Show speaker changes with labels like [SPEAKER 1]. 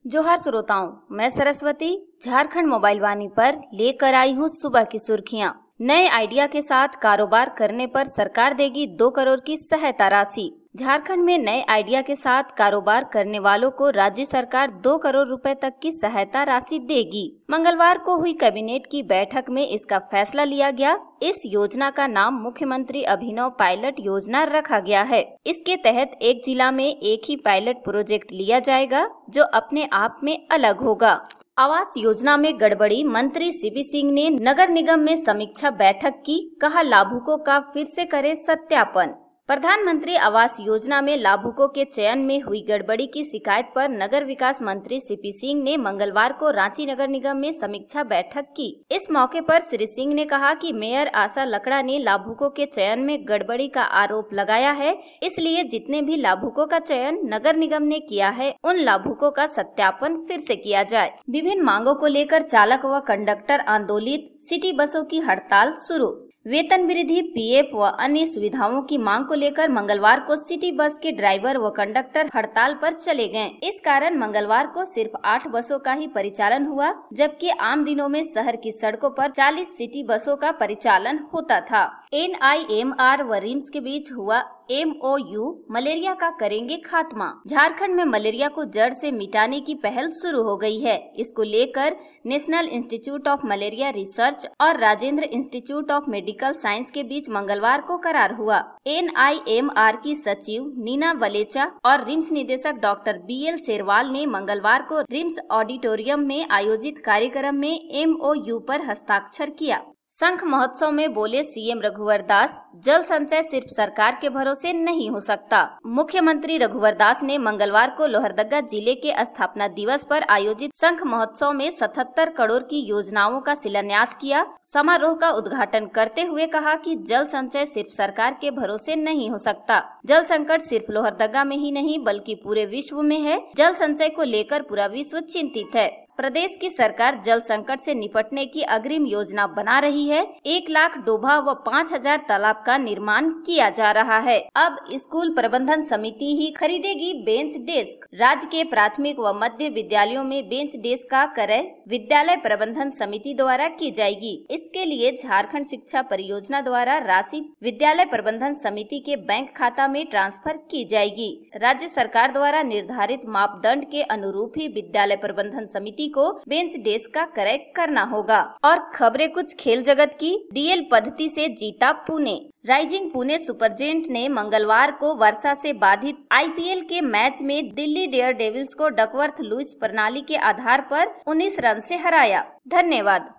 [SPEAKER 1] जोहार श्रोताओं, मैं सरस्वती झारखंड मोबाइल वाणी पर लेकर आई हूँ सुबह की सुर्खियाँ। नए आइडिया के साथ कारोबार करने पर सरकार देगी 2 करोड़ की सहायता राशि। झारखंड में नए आइडिया के साथ कारोबार करने वालों को राज्य सरकार 2 करोड़ रुपए तक की सहायता राशि देगी। मंगलवार को हुई कैबिनेट की बैठक में इसका फैसला लिया गया। इस योजना का नाम मुख्यमंत्री अभिनव पायलट योजना रखा गया है। इसके तहत एक जिला में एक ही पायलट प्रोजेक्ट लिया जाएगा जो अपने आप में अलग होगा। आवास योजना में गड़बड़ी, मंत्री सीपी सिंह ने नगर निगम में समीक्षा बैठक की, कहा लाभुकों का फिर से करे सत्यापन। प्रधानमंत्री आवास योजना में लाभुकों के चयन में हुई गड़बड़ी की शिकायत पर नगर विकास मंत्री सीपी सिंह ने मंगलवार को रांची नगर निगम में समीक्षा बैठक की। इस मौके पर श्री सिंह ने कहा कि मेयर आशा लकड़ा ने लाभुकों के चयन में गड़बड़ी का आरोप लगाया है, इसलिए जितने भी लाभुकों का चयन नगर निगम ने किया है उन लाभुकों का सत्यापन फिर से किया जाए। विभिन्न मांगों को लेकर चालक व कंडक्टर आंदोलित, सिटी बसों की हड़ताल शुरू। वेतन वृद्धि, पीएफ व अन्य सुविधाओं की मांग को लेकर मंगलवार को सिटी बस के ड्राइवर व कंडक्टर हड़ताल पर चले गए। इस कारण मंगलवार को सिर्फ 8 बसों का ही परिचालन हुआ, जबकि आम दिनों में शहर की सड़कों पर 40 सिटी बसों का परिचालन होता था। NIMR व रिम्स के बीच हुआ MOU, मलेरिया का करेंगे खात्मा। झारखंड में मलेरिया को जड़ से मिटाने की पहल शुरू हो गई है। इसको लेकर national institute of malaria research और Rajendra institute of medical science के बीच मंगलवार को करार हुआ। NIMR की सचिव नीना वलेचा और रिम्स निदेशक डॉक्टर BL शेरवाल ने मंगलवार को रिम्स ऑडिटोरियम में आयोजित कार्यक्रम में MOU पर हस्ताक्षर किया। शंख महोत्सव में बोले CM रघुवर दास, जल संचय सिर्फ सरकार के भरोसे नहीं हो सकता। मुख्यमंत्री रघुवर दास ने मंगलवार को लोहरदगा जिले के स्थापना दिवस पर आयोजित शंख महोत्सव में 77 करोड़ की योजनाओं का शिलान्यास किया। समारोह का उद्घाटन करते हुए कहा कि जल संचय सिर्फ सरकार के भरोसे नहीं हो सकता। जल संकट सिर्फ लोहरदगा में ही नहीं बल्कि पूरे विश्व में है। जल संचय को लेकर पूरा विश्व चिंतित है। प्रदेश की सरकार जल संकट से निपटने की अग्रिम योजना बना रही है। 1 लाख डोभा व 5000 तालाब का निर्माण किया जा रहा है। अब स्कूल प्रबंधन समिति ही खरीदेगी बेंच डेस्क। राज्य के प्राथमिक व मध्य विद्यालयों में बेंच डेस्क का क्रय विद्यालय प्रबंधन समिति द्वारा की जाएगी। इसके लिए झारखंड शिक्षा परियोजना द्वारा राशि विद्यालय प्रबंधन समिति के बैंक खाता में ट्रांसफर की जाएगी। राज्य सरकार द्वारा निर्धारित मापदंड के अनुरूप ही विद्यालय प्रबंधन समिति को बेंच डेस्क का क्रय करना होगा। और खबरें कुछ खेल जगत की। DL पद्धति से जीता पुणे। राइजिंग पुणे सुपरजेंट ने मंगलवार को वर्षा से बाधित IPL के मैच में दिल्ली डेयरडेविल्स को डकवर्थ लुईस प्रणाली के आधार पर 19 रन से हराया। धन्यवाद।